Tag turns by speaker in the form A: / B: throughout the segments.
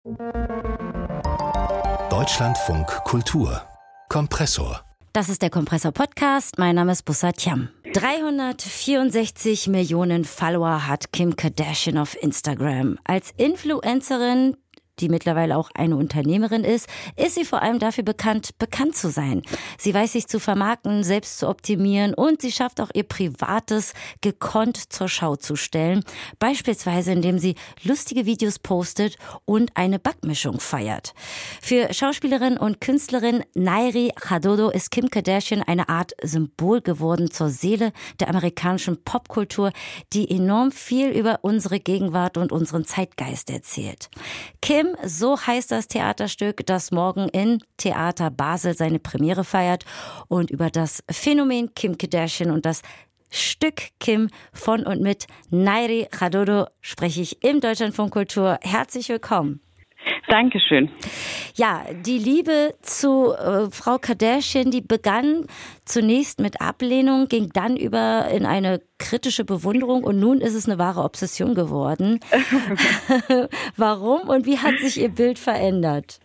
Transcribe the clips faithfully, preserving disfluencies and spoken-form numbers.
A: Deutschlandfunk Kultur Kompressor.
B: Das ist der Kompressor-Podcast. Mein Name ist Bussard Thiam. dreihundertvierundsechzig Millionen Follower hat Kim Kardashian auf Instagram. Als Influencerin, die mittlerweile auch eine Unternehmerin ist, ist sie vor allem dafür bekannt, bekannt zu sein. Sie weiß sich zu vermarkten, selbst zu optimieren und sie schafft auch ihr Privates gekonnt zur Schau zu stellen. Beispielsweise, indem sie lustige Videos postet und eine Backmischung feiert. Für Schauspielerin und Künstlerin Nairi Khadodo ist Kim Kardashian eine Art Symbol geworden zur Seele der amerikanischen Popkultur, die enorm viel über unsere Gegenwart und unseren Zeitgeist erzählt. Kim, so heißt das Theaterstück, das morgen in Theater Basel seine Premiere feiert. Und über das Phänomen Kim Kardashian und das Stück Kim von und mit Nairi Khadodo spreche ich im Deutschlandfunk Kultur. Herzlich willkommen.
C: Dankeschön.
B: Ja, die Liebe zu äh, Frau Kardashian, die begann zunächst mit Ablehnung, ging dann über in eine kritische Bewunderung und nun ist es eine wahre Obsession geworden. Warum und wie hat sich ihr Bild verändert?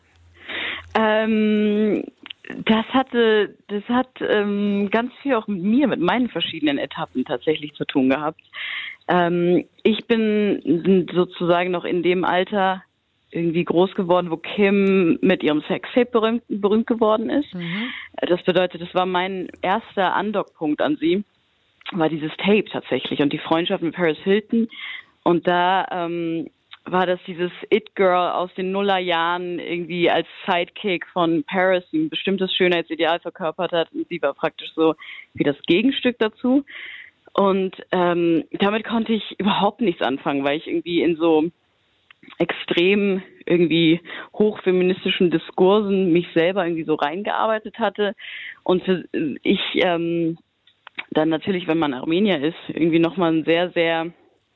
C: Ähm, das hatte, das hat ähm, ganz viel auch mit mir, mit meinen verschiedenen Etappen tatsächlich zu tun gehabt. Ähm, ich bin sozusagen noch in dem Alter irgendwie groß geworden, wo Kim mit ihrem Sextape berühmt, berühmt geworden ist. Mhm. Das bedeutet, das war mein erster Andockpunkt an sie, war dieses Tape tatsächlich und die Freundschaft mit Paris Hilton. Und da ähm, war das dieses It-Girl aus den Nullerjahren irgendwie als Sidekick von Paris, die ein bestimmtes Schönheitsideal verkörpert hat. Und sie war praktisch so wie das Gegenstück dazu. Und ähm, damit konnte ich überhaupt nichts anfangen, weil ich irgendwie in so extrem irgendwie hochfeministischen Diskursen mich selber irgendwie so reingearbeitet hatte und für ich ähm, dann natürlich, wenn man Armenier ist, irgendwie nochmal ein sehr, sehr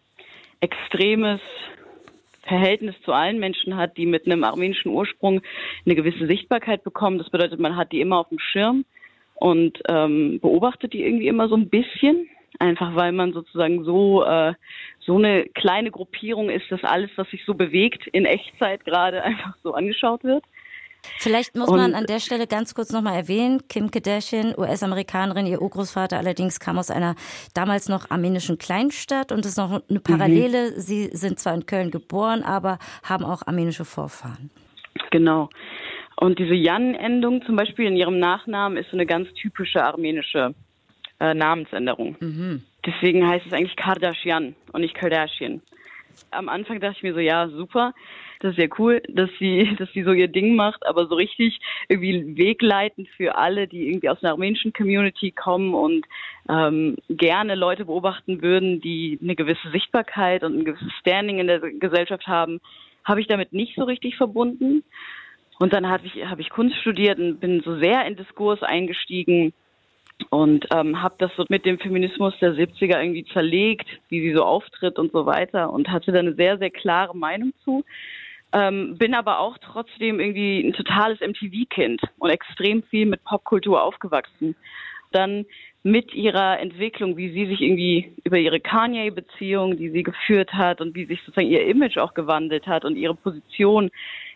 C: extremes Verhältnis zu allen Menschen hat, die mit einem armenischen Ursprung eine gewisse Sichtbarkeit bekommen. Das bedeutet, man hat die immer auf dem Schirm und ähm, beobachtet die irgendwie immer so ein bisschen. Einfach weil man sozusagen so äh, so eine kleine Gruppierung ist, dass alles, was sich so bewegt, in Echtzeit gerade einfach so angeschaut wird.
B: Vielleicht muss
C: Und,
B: man an der Stelle ganz kurz nochmal erwähnen, Kim Kardashian, U S-Amerikanerin, ihr Urgroßvater allerdings kam aus einer damals noch armenischen Kleinstadt und es ist noch eine Parallele. Mhm. Sie sind zwar in Köln geboren, aber haben auch armenische Vorfahren.
C: Genau. Und diese Jan-Endung zum Beispiel in ihrem Nachnamen ist so eine ganz typische armenische Äh, Namensänderung. Mhm. Deswegen heißt es eigentlich Kardashian und nicht Kardashian. Am Anfang dachte ich mir so, ja, super, das ist ja cool, dass sie, dass sie so ihr Ding macht, aber so richtig irgendwie wegleitend für alle, die irgendwie aus einer armenischen Community kommen und ähm, gerne Leute beobachten würden, die eine gewisse Sichtbarkeit und ein gewisses Standing in der Gesellschaft haben, habe ich damit nicht so richtig verbunden. Und dann habe ich, habe ich Kunst studiert und bin so sehr in Diskurs eingestiegen, und ähm, habe das so mit dem Feminismus der siebziger irgendwie zerlegt, wie sie so auftritt und so weiter und hatte da eine sehr, sehr klare Meinung zu. Ähm, bin aber auch trotzdem irgendwie ein totales M T V-Kind und extrem viel mit Popkultur aufgewachsen. Dann mit ihrer Entwicklung, wie sie sich irgendwie über ihre Kanye-Beziehung, die sie geführt hat und wie sich sozusagen ihr Image auch gewandelt hat und ihre Position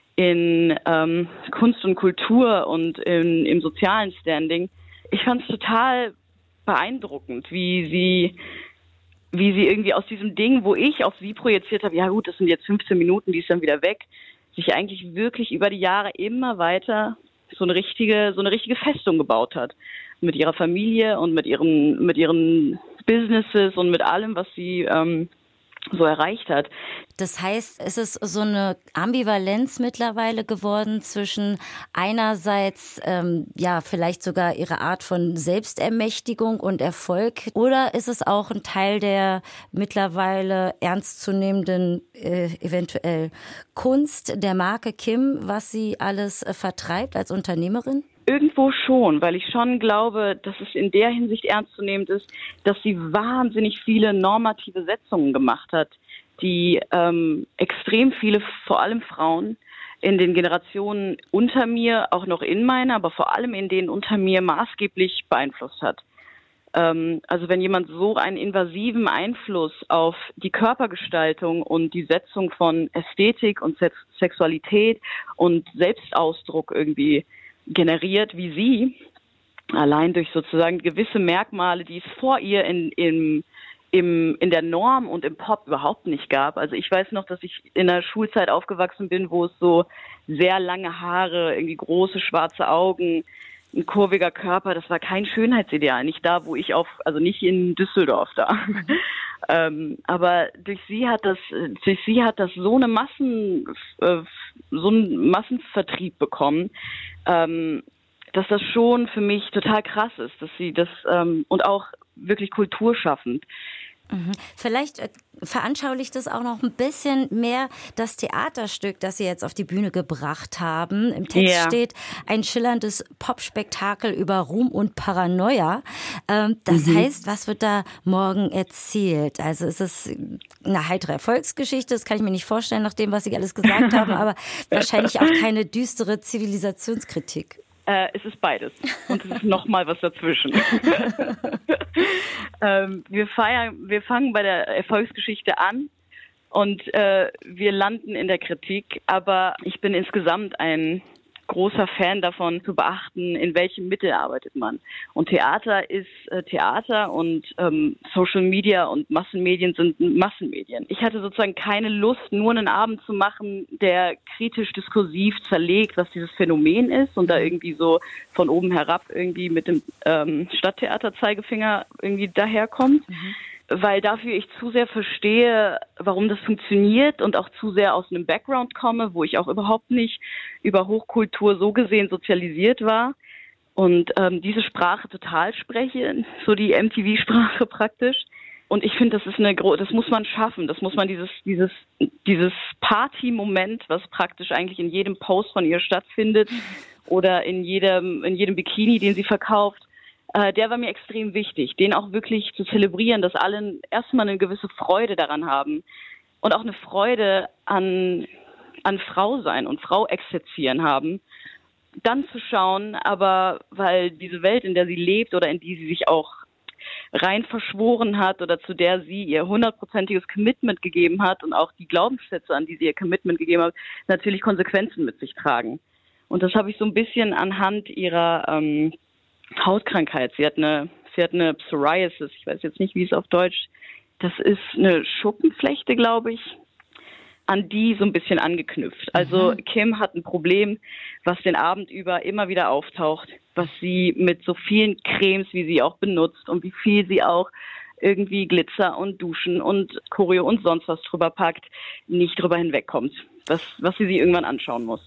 C: in ähm, Kunst und Kultur und in, im sozialen Standing. Ich fand es total beeindruckend, wie sie, wie sie irgendwie aus diesem Ding, wo ich auf sie projiziert habe, ja gut, das sind jetzt fünfzehn Minuten, die ist dann wieder weg, sich eigentlich wirklich über die Jahre immer weiter so eine richtige, so eine richtige Festung gebaut hat. Mit ihrer Familie und mit ihren, mit ihren Businesses und mit allem, was sie ähm, so erreicht hat.
B: Das heißt, es ist so eine Ambivalenz mittlerweile geworden zwischen einerseits, ähm, ja, vielleicht sogar ihre Art von Selbstermächtigung und Erfolg, oder ist es auch ein Teil der mittlerweile ernstzunehmenden, äh, eventuell Kunst der Marke Kim, was sie alles äh, vertreibt als Unternehmerin?
C: Irgendwo schon, weil ich schon glaube, dass es in der Hinsicht ernstzunehmend ist, dass sie wahnsinnig viele normative Setzungen gemacht hat, die ähm, extrem viele, vor allem Frauen, in den Generationen unter mir, auch noch in meiner, aber vor allem in denen unter mir maßgeblich beeinflusst hat. Ähm, also wenn jemand so einen invasiven Einfluss auf die Körpergestaltung und die Setzung von Ästhetik und Sex- Sexualität und Selbstausdruck irgendwie generiert wie sie, allein durch sozusagen gewisse Merkmale, die es vor ihr in, in, im, in der Norm und im Pop überhaupt nicht gab. Also ich weiß noch, dass ich in der Schulzeit aufgewachsen bin, wo es so sehr lange Haare, irgendwie große schwarze Augen, ein kurviger Körper, das war kein Schönheitsideal. Nicht da, wo ich auf, also nicht in Düsseldorf da. Mhm. ähm, aber durch sie hat das, durch sie hat das so eine Massen, äh, so einen Massenvertrieb bekommen, ähm, dass das schon für mich total krass ist, dass sie das ähm, und auch wirklich kulturschaffend.
B: Mhm. Vielleicht äh, veranschaulicht es auch noch ein bisschen mehr das Theaterstück, das Sie jetzt auf die Bühne gebracht haben. Im Text ja. steht ein schillerndes Popspektakel über Ruhm und Paranoia. Ähm, das mhm. heißt, was wird da morgen erzählt? Also ist es eine heitere Erfolgsgeschichte? Das kann ich mir nicht vorstellen, nach dem, was Sie alles gesagt haben, aber wahrscheinlich auch keine düstere Zivilisationskritik.
C: Äh, es ist beides. Und es ist nochmal was dazwischen. ähm, wir feiern, wir fangen bei der Erfolgsgeschichte an und äh, wir landen in der Kritik. Aber ich bin insgesamt ein großer Fan davon, zu beachten, in welchem Mittel arbeitet man. Und Theater ist äh, Theater und ähm, Social Media und Massenmedien sind Massenmedien. Ich hatte sozusagen keine Lust, nur einen Abend zu machen, der kritisch diskursiv zerlegt, was dieses Phänomen ist und da irgendwie so von oben herab irgendwie mit dem ähm, Stadttheater-Zeigefinger irgendwie daherkommt. Mhm. Weil dafür ich zu sehr verstehe, warum das funktioniert und auch zu sehr aus einem Background komme, wo ich auch überhaupt nicht über Hochkultur so gesehen sozialisiert war und ähm, diese Sprache total spreche, so die M T V-Sprache praktisch. Und ich finde, das ist eine gro- das muss man schaffen, das muss man dieses dieses dieses Party-Moment, was praktisch eigentlich in jedem Post von ihr stattfindet oder in jedem in jedem Bikini, den sie verkauft. Der war mir extrem wichtig, den auch wirklich zu zelebrieren, dass alle erstmal eine gewisse Freude daran haben und auch eine Freude an, an Frau sein und Frau exerzieren haben. Dann zu schauen, aber weil diese Welt, in der sie lebt oder in die sie sich auch rein verschworen hat oder zu der sie ihr hundertprozentiges Commitment gegeben hat und auch die Glaubenssätze, an die sie ihr Commitment gegeben hat, natürlich Konsequenzen mit sich tragen. Und das habe ich so ein bisschen anhand ihrer ähm, Hautkrankheit. Sie hat eine, sie hat eine Psoriasis. Ich weiß jetzt nicht, wie es auf Deutsch. Das ist eine Schuppenflechte, glaube ich, an die so ein bisschen angeknüpft. Also mhm. Kim hat ein Problem, was den Abend über immer wieder auftaucht, was sie mit so vielen Cremes, wie sie auch benutzt und wie viel sie auch irgendwie Glitzer und Duschen und Choreo und sonst was drüber packt, nicht drüber hinwegkommt, was, was sie sich irgendwann anschauen muss.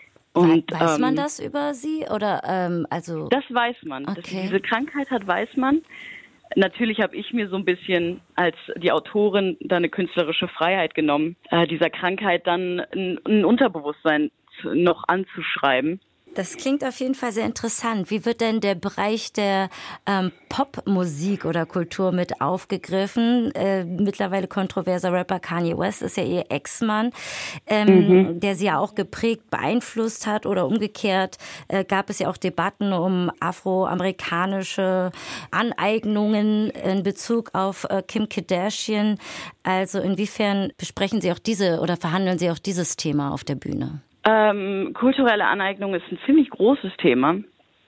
B: Und, weiß man ähm, das über sie? Oder, ähm, also
C: das weiß man. Okay. Dass sie diese Krankheit hat, weiß man. Natürlich habe ich mir so ein bisschen als die Autorin da eine künstlerische Freiheit genommen, äh, dieser Krankheit dann ein, ein Unterbewusstsein noch anzuschreiben.
B: Das klingt auf jeden Fall sehr interessant. Wie wird denn der Bereich der ähm, Popmusik oder Kultur mit aufgegriffen? Äh, mittlerweile kontroverser Rapper Kanye West ist ja ihr Ex-Mann, ähm, mhm. der sie ja auch geprägt, beeinflusst hat oder umgekehrt. Äh, gab es ja auch Debatten um afroamerikanische Aneignungen in Bezug auf äh, Kim Kardashian. Also inwiefern besprechen Sie auch diese oder verhandeln Sie auch dieses Thema auf der Bühne?
C: Ähm, kulturelle Aneignung ist ein ziemlich großes Thema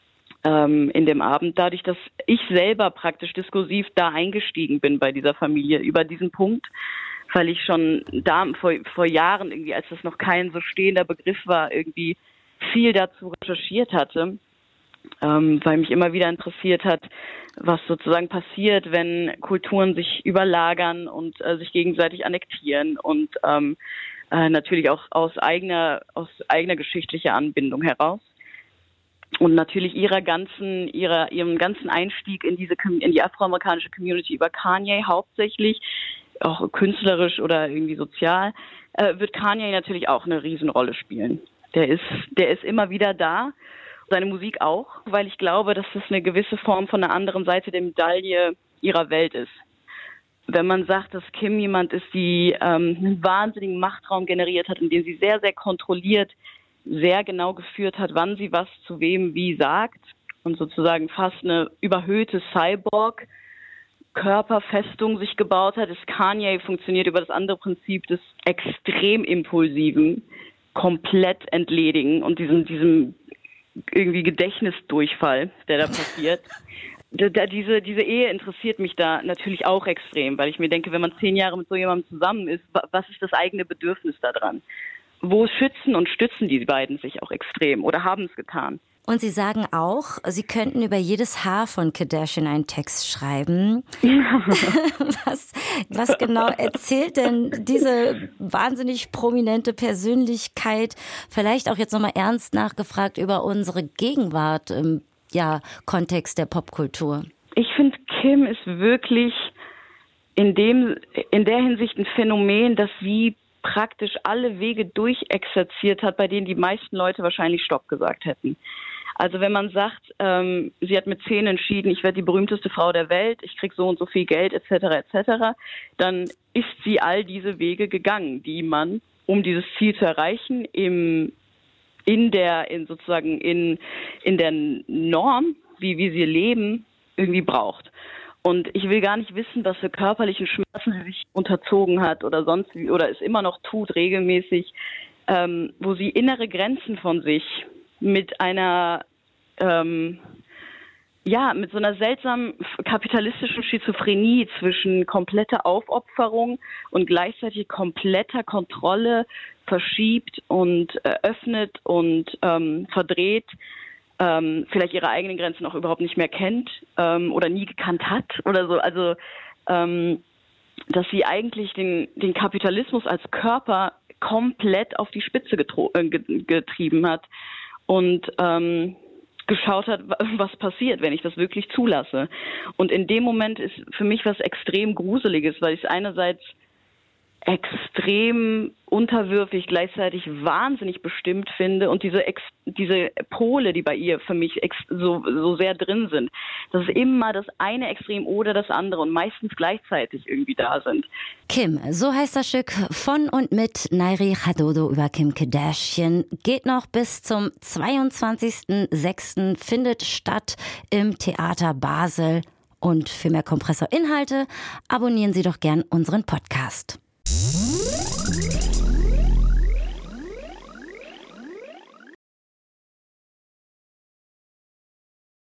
C: ähm, in dem Abend, dadurch, dass ich selber praktisch diskursiv da eingestiegen bin bei dieser Familie über diesen Punkt, weil ich schon da vor, vor Jahren irgendwie, als das noch kein so stehender Begriff war, irgendwie viel dazu recherchiert hatte, ähm, weil mich immer wieder interessiert hat, was sozusagen passiert, wenn Kulturen sich überlagern und äh, sich gegenseitig annektieren und ähm, Äh, natürlich auch aus eigener, aus eigener geschichtlicher Anbindung heraus. Und natürlich ihrer ganzen, ihrer, ihrem ganzen Einstieg in diese, in die afroamerikanische Community über Kanye hauptsächlich, auch künstlerisch oder irgendwie sozial, äh, wird Kanye natürlich auch eine Riesenrolle spielen. Der ist, der ist immer wieder da. Seine Musik auch, weil ich glaube, dass das eine gewisse Form von einer anderen Seite der Medaille ihrer Welt ist. Wenn man sagt, dass Kim jemand ist, die ähm, einen wahnsinnigen Machtraum generiert hat, in dem sie sehr, sehr kontrolliert, sehr genau geführt hat, wann sie was zu wem wie sagt und sozusagen fast eine überhöhte Cyborg-Körperfestung sich gebaut hat, ist Kanye funktioniert über das andere Prinzip des extrem impulsiven, komplett entledigen und diesem, diesem irgendwie Gedächtnisdurchfall, der da passiert. Da, da, diese, diese Ehe interessiert mich da natürlich auch extrem, weil ich mir denke, wenn man zehn Jahre mit so jemandem zusammen ist, was ist das eigene Bedürfnis daran? Wo schützen und stützen die beiden sich auch extrem oder haben es getan?
B: Und Sie sagen auch, Sie könnten über jedes Haar von Kardashian einen Text schreiben. was, was genau erzählt denn diese wahnsinnig prominente Persönlichkeit, vielleicht auch jetzt nochmal ernst nachgefragt, über unsere Gegenwart im ja, Kontext der Popkultur?
C: Ich finde, Kim ist wirklich in dem, in der Hinsicht ein Phänomen, dass sie praktisch alle Wege durchexerziert hat, bei denen die meisten Leute wahrscheinlich Stopp gesagt hätten. Also wenn man sagt, ähm, sie hat mit zehn entschieden, ich werde die berühmteste Frau der Welt, ich kriege so und so viel Geld et cetera et cetera, dann ist sie all diese Wege gegangen, die man, um dieses Ziel zu erreichen, im, in der, in sozusagen in, in der Norm, wie wir sie leben, irgendwie braucht. Und ich will gar nicht wissen, was für körperlichen Schmerzen sie sich unterzogen hat oder sonst wie, oder es immer noch tut, regelmäßig, ähm, wo sie innere Grenzen von sich mit einer, ähm, ja, mit so einer seltsamen kapitalistischen Schizophrenie zwischen kompletter Aufopferung und gleichzeitig kompletter Kontrolle verschiebt und öffnet und ähm, verdreht, ähm, vielleicht ihre eigenen Grenzen auch überhaupt nicht mehr kennt ähm, oder nie gekannt hat oder so. Also, ähm, dass sie eigentlich den, den Kapitalismus als Körper komplett auf die Spitze getro- äh, getrieben hat und ähm, geschaut hat, was passiert, wenn ich das wirklich zulasse. Und in dem Moment ist für mich was extrem Gruseliges, weil ich es einerseits extrem unterwürfig, gleichzeitig wahnsinnig bestimmt finde und diese Ex- diese Pole, die bei ihr für mich ex- so, so sehr drin sind, dass es immer das eine Extrem oder das andere und meistens gleichzeitig irgendwie da sind.
B: Kim, so heißt das Stück von und mit Nairi Khadodo über Kim Kardashian, geht noch bis zum zweiundzwanzigsten sechsten, findet statt im Theater Basel. Und für mehr Kompressor-Inhalte abonnieren Sie doch gern unseren Podcast.